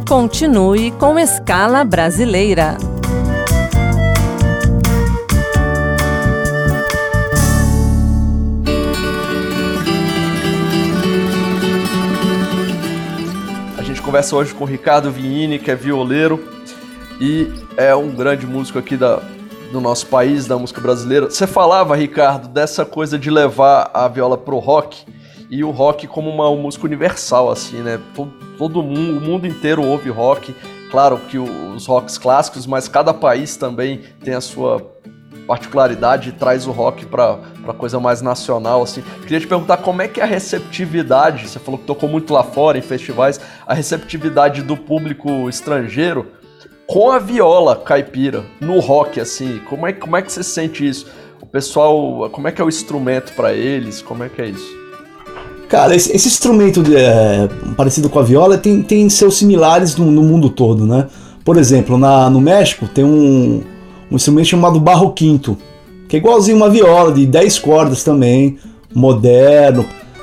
Continue com Escala Brasileira. A gente conversa hoje com o Ricardo Vignini, que é violeiro e é um grande músico aqui do nosso país, da música brasileira. Você falava, Ricardo, dessa coisa de levar a viola pro rock, e o rock como uma música universal, assim, né? Todo mundo, o mundo inteiro ouve rock. Claro que os rocks clássicos, mas cada país também tem a sua particularidade e traz o rock para coisa mais nacional, assim. Queria te perguntar como é que é a receptividade, você falou que tocou muito lá fora, em festivais, a receptividade do público estrangeiro com a viola caipira, no rock, assim. Como é que você sente isso? O pessoal, como é que é o instrumento para eles? Como é que é isso? Cara, esse instrumento parecido com a viola tem seus similares no mundo todo, né? Por exemplo, no México tem um instrumento chamado barro quinto, que é igualzinho uma viola, de 10 cordas também, moderno.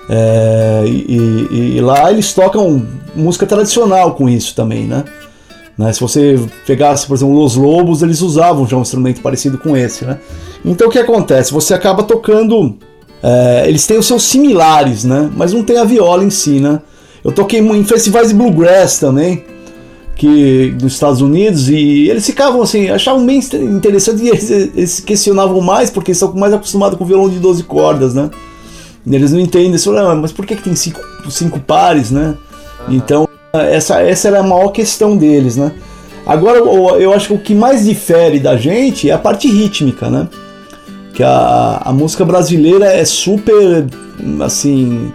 E lá eles tocam música tradicional com isso também, né? Se você pegasse, por exemplo, Los Lobos, eles usavam já um instrumento parecido com esse, né? Então o que acontece? Você acaba tocando... eles têm os seus similares, né? Mas não tem a viola em si, né? Eu toquei em festivais de bluegrass também, nos Estados Unidos, e eles ficavam assim, achavam bem interessante, e eles questionavam mais, porque estão mais acostumados com violão de 12 cordas, né? E eles não entendem, eles falam, mas por que tem cinco pares, né? Uhum. Então, essa era a maior questão deles, né? Agora, eu acho que o que mais difere da gente é a parte rítmica, né? Que a música brasileira é super, assim,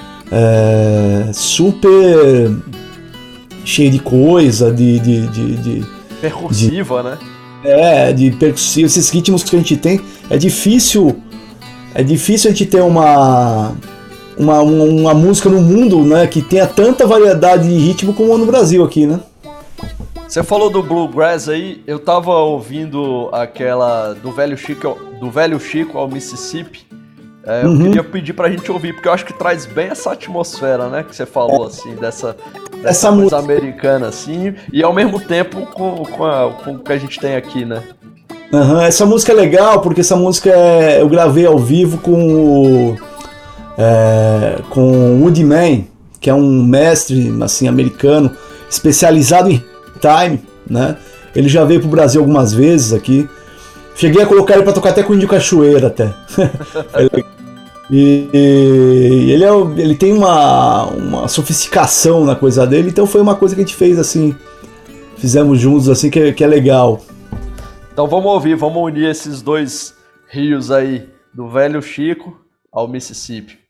super cheia de coisa, percussiva, né? De percussivo, esses ritmos que a gente tem, é difícil a gente ter uma música no mundo, né, que tenha tanta variedade de ritmo como no Brasil aqui, né? Você falou do bluegrass aí, eu tava ouvindo aquela do Velho Chico ao Mississippi. Eu queria pedir pra gente ouvir, porque eu acho que traz bem essa atmosfera, né, que você falou, assim, dessa coisa música americana, assim, e ao mesmo tempo com o que a gente tem aqui, né? Essa música é legal, porque essa música eu gravei ao vivo com o Woody Man, que é um mestre, assim, americano, especializado em time, né? Ele já veio pro Brasil algumas vezes aqui. Cheguei a colocar ele pra tocar até com o Índio Cachoeira, até. E ele tem uma sofisticação na coisa dele, então foi uma coisa que a gente fez assim, fizemos juntos assim, que é legal. Então vamos unir esses dois rios aí, do Velho Chico ao Mississippi.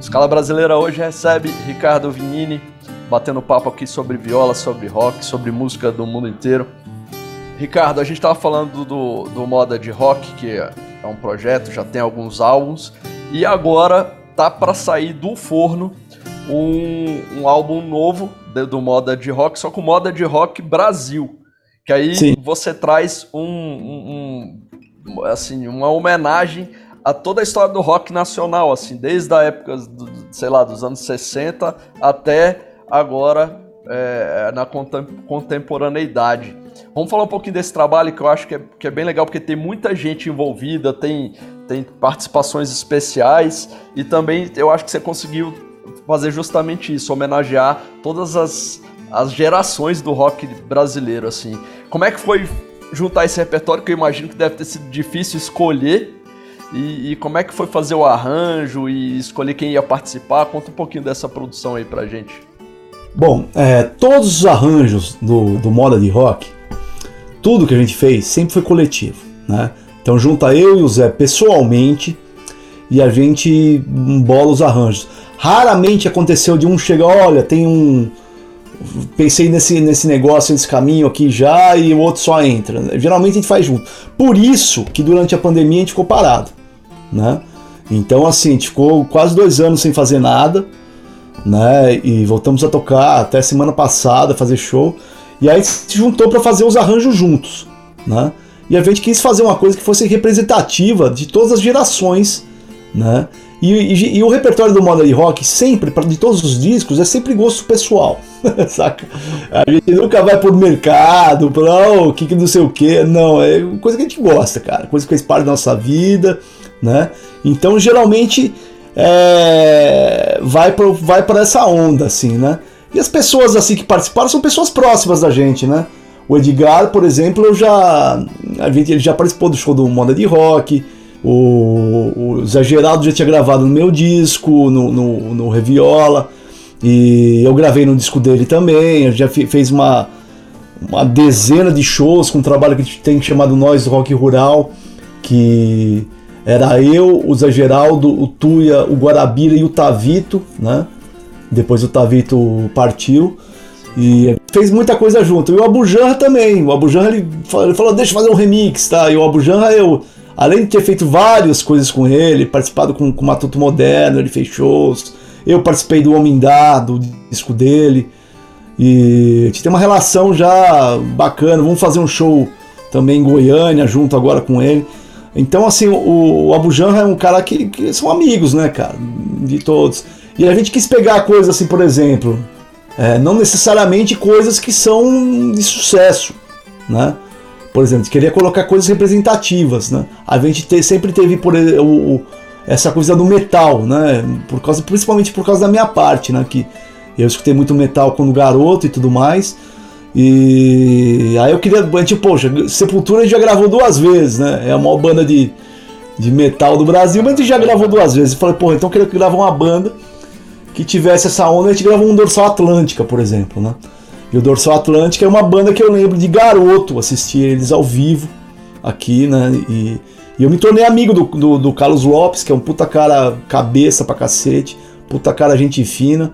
Escala Brasileira hoje recebe Ricardo Vignini, batendo papo aqui sobre viola, sobre rock, sobre música do mundo inteiro. Ricardo, a gente estava falando do Moda de Rock, que é um projeto, já tem alguns álbuns, e agora tá para sair do forno um álbum novo do Moda de Rock, só com Moda de Rock Brasil, que aí Sim. Você traz assim, uma homenagem a toda a história do rock nacional, assim, desde a época, dos anos 60 até agora, na contemporaneidade. Vamos falar um pouquinho desse trabalho, que eu acho que é bem legal, porque tem muita gente envolvida, tem participações especiais, e também eu acho que você conseguiu fazer justamente isso, homenagear todas as gerações do rock brasileiro, assim. Como é que foi juntar esse repertório, que eu imagino que deve ter sido difícil escolher, e como é que foi fazer o arranjo e escolher quem ia participar? Conta um pouquinho dessa produção aí pra gente. Bom, todos os arranjos do Moda de Rock, tudo que a gente fez sempre foi coletivo, né? Então junta eu e o Zé pessoalmente e a gente bola os arranjos. Raramente aconteceu de um chegar, olha, pensei nesse negócio, nesse caminho aqui já, e o outro só entra. Geralmente a gente faz junto. Por isso que durante a pandemia a gente ficou parado, né? Então assim, a gente ficou quase 2 anos sem fazer nada, né? E voltamos a tocar até semana passada, fazer show. E aí se juntou para fazer os arranjos juntos, né? E a gente quis fazer uma coisa que fosse representativa de todas as gerações, né? E o repertório do Moda de Rock, sempre, de todos os discos, é sempre gosto pessoal, saca? A gente nunca vai por mercado, o que não sei o que, não, é coisa que a gente gosta, cara, coisa que faz parte da nossa vida, né? Então, geralmente, vai para essa onda, assim, né? E as pessoas, assim, que participaram são pessoas próximas da gente, né? O Edgar, por exemplo, ele já participou do show do Moda de Rock. O Zé Geraldo já tinha gravado no meu disco, no Reviola, e eu gravei no disco dele também. Já fez uma dezena de shows com um trabalho que a gente tem chamado Nós do Rock Rural, que era eu, o Zé Geraldo, o Tuia, o Guarabira e o Tavito, né? Depois o Tavito partiu e fez muita coisa junto. E o Abujanra também. O Abujanra ele falou, deixa eu fazer um remix, tá? E o Abujanra além de ter feito várias coisas com ele, participado com o Matuto Moderno, ele fez shows, eu participei do Homem Dá, do disco dele, e a gente tem uma relação já bacana. Vamos fazer um show também em Goiânia, junto agora com ele. Então, assim, o Abujanra é um cara que são amigos, né, cara, de todos. E a gente quis pegar coisas assim, por exemplo, não necessariamente coisas que são de sucesso, né? Por exemplo, a gente queria colocar coisas representativas, né? A gente sempre teve essa coisa do metal, né? Principalmente por causa da minha parte, né? Que eu escutei muito metal quando garoto e tudo mais. E aí eu queria, poxa, Sepultura a gente já gravou 2 vezes, né? É a maior banda de metal do Brasil, mas a gente já gravou 2 vezes. Eu falei, pô, então eu queria gravar uma banda que tivesse essa onda. A gente gravou um Dorsal Atlântica, por exemplo, né? E o Dorsal Atlântica é uma banda que eu lembro de garoto assistir eles ao vivo aqui, né? E eu me tornei amigo do Carlos Lopes, que é um puta cara cabeça pra cacete, puta cara gente fina.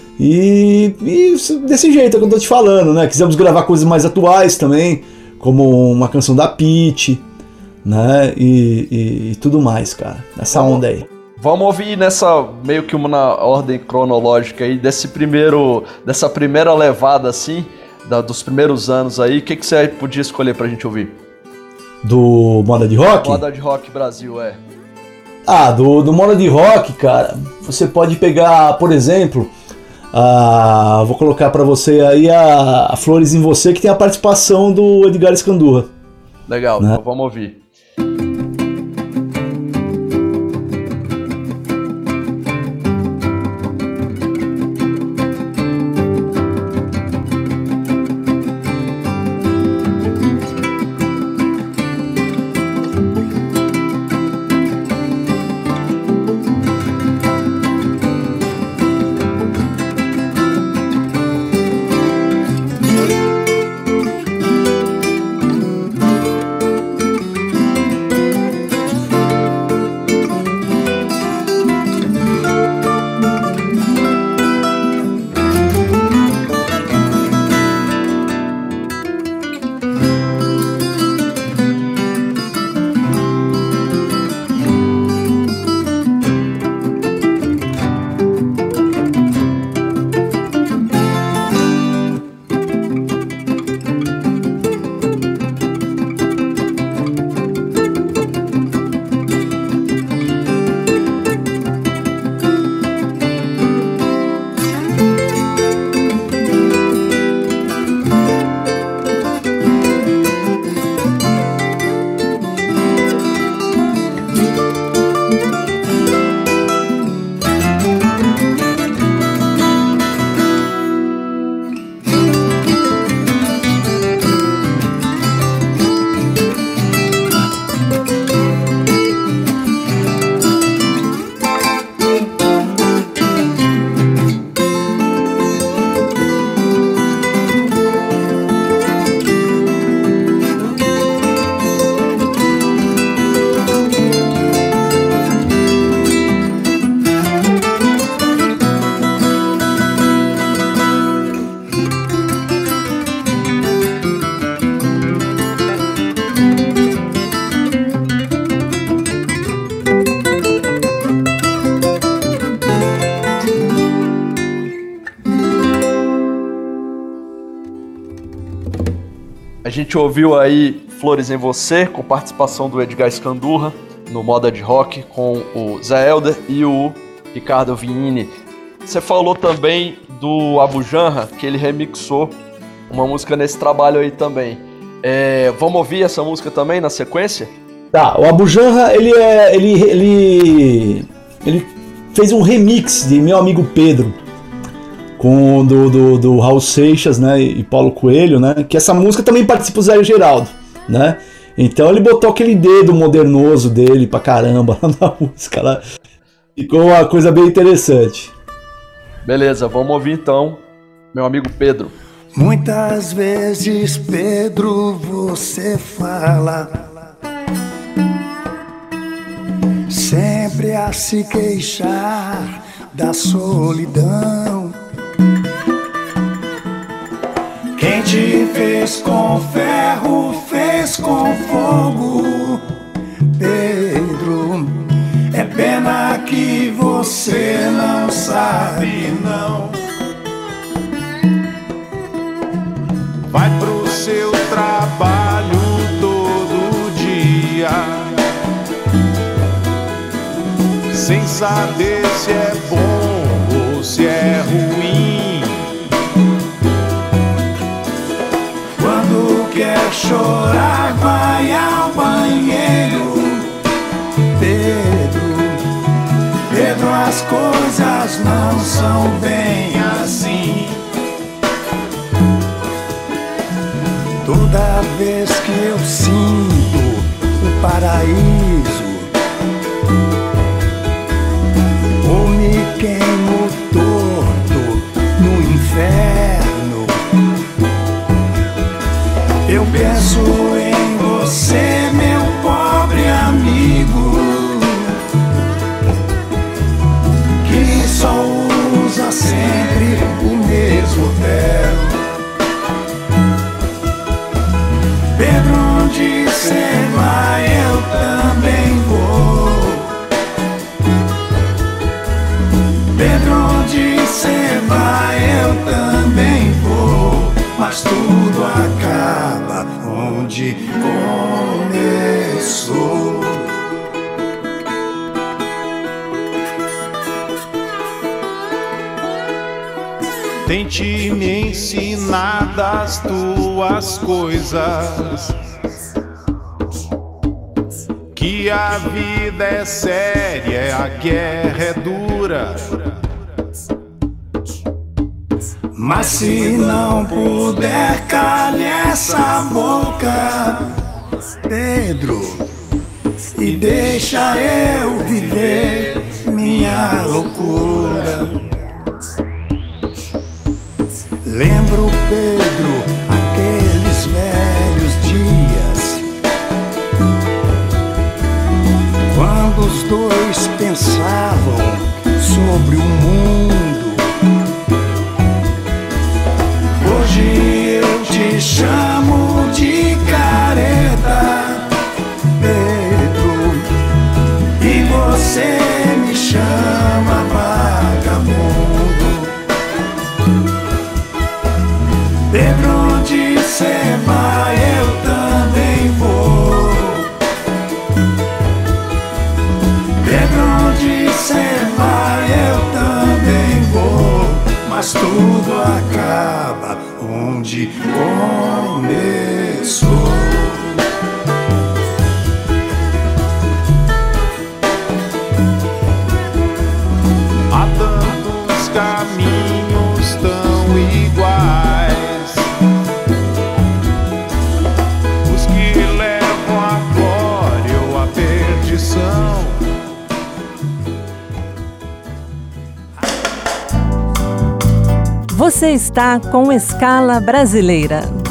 E desse jeito é que eu tô te falando, né? Quisemos gravar coisas mais atuais também, como uma canção da Pitty, né? E tudo mais, cara. Essa onda aí. Vamos ouvir meio que uma ordem cronológica aí, dessa primeira levada, assim, dos primeiros anos aí. O que você podia escolher pra gente ouvir? Do Moda de Rock? Moda de Rock Brasil, do Moda de Rock, cara, você pode pegar, por exemplo, vou colocar pra você aí a Flores em Você, que tem a participação do Edgar Escandurra. Legal, né? Então vamos ouvir. gente ouviu aí Flores em Você, com participação do Edgar Scandurra, no Moda de Rock, com o Zé Helder e o Ricardo Viini. Você falou também do Abu Janra, que ele remixou uma música nesse trabalho aí também. Vamos ouvir essa música também na sequência? Tá, o Abu Janra, ele fez um remix de Meu Amigo Pedro, com do Raul Seixas, né, e Paulo Coelho, né, que essa música também participa o Zé Geraldo, né, então ele botou aquele dedo modernoso dele pra caramba na música lá, ficou uma coisa bem interessante. Beleza, vamos ouvir então Meu Amigo Pedro. Muitas vezes, Pedro, você fala, sempre a se queixar da solidão. Quem te fez com ferro, fez com fogo, Pedro. É pena que você não sabe, não. Vai pro seu trabalho todo dia, sem saber se é bom ou se é ruim. Quando quer chorar, vai ao banheiro, Pedro. Pedro, as coisas não são bem assim. Toda vez que eu sinto o paraíso, ou me queimo torto no inferno, eu penso em você, meu pobre amigo, que só usa sempre o mesmo terno. Pedro, onde cê vai, eu também vou. Pedro, onde cê vai, eu também vou. Mas tudo acaba onde começou. Tente me ensinar das tuas coisas, que a vida é séria, a guerra é dura. Mas se não puder, calhe essa boca, Pedro, e deixa eu viver minha loucura. Lembro, Pedro, aqueles velhos dias, quando os dois pensavam sobre o mundo. Hoje eu te chamo de careta, Pedro, e você me chama vagabundo. Pedro, onde cê vai, eu também vou. Pedro, onde cê vai, eu também vou. Mas tudo acaba onde começou. Há tantos caminhos tão iguais, os que levam à glória ou à perdição. Você está com Escala Brasileira.